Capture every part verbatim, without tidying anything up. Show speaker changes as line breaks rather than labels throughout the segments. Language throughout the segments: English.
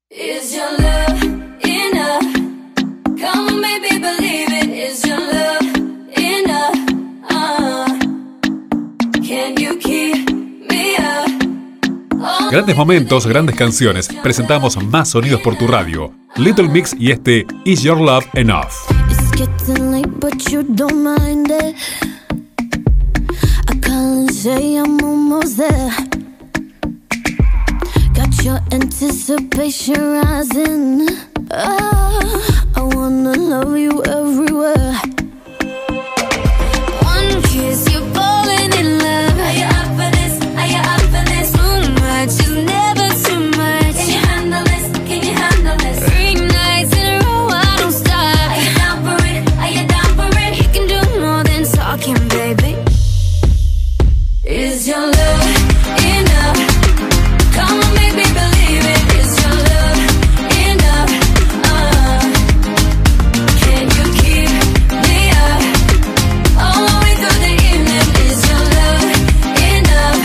Is your love enough? Come on, baby, believe it. Is your love enough? Uh, can you keep me up?
Grandes momentos, grandes canciones. Presentamos Más Sonidos por tu radio. Little Mix y este Is Your Love Enough.
It's getting late, but you don't mind it. I call and say I'm almost there. Got your anticipation rising. Oh, I wanna love you everywhere. One kiss, you're falling in love. Are you up for this? Are you up for this? Too much is never too much. Can you handle this? Can you handle this? Three nights in a row, I don't stop. Are you down for it? Are you down for it? You can do more than talking, baby. Is your love enough? Come on, baby, believe it. Is your love enough? Uh, can you keep me up all the way through the evening? Is your love enough?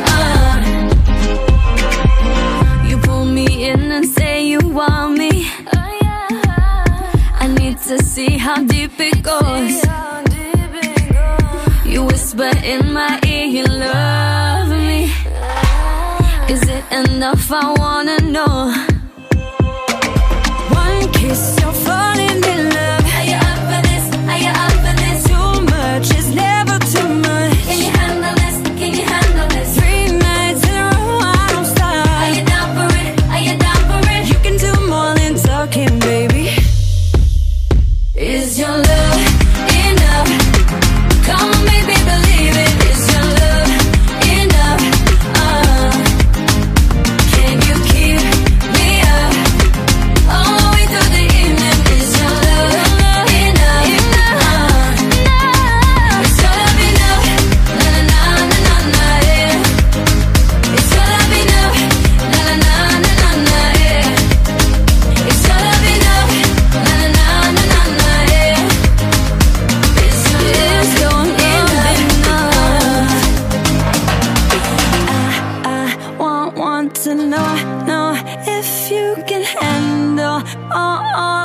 Uh, you pull me in and say you want me. Oh, yeah. I need to see how deep it goes. You whisper in my ear you love me. Is it enough? I wanna know. One kiss, you're falling in love. Are you up for this? Are you up for this? Too much is never too much. Can you handle this? Can you handle this? Three nights in a row, I don't stop. Are you down for it? Are you down for it? You can do more than talking, baby. Is your love enough? Come on, baby, believe it. Is your love enough? Uh, can you keep me up all the way through the evening? Is your love enough? Uh, is your love enough? Na na na na na yeah. Is your love enough? Na na na na na yeah. Is your love enough? Na na na na na yeah. Is your love enough? I, I want, want to know, know if you can handle all, all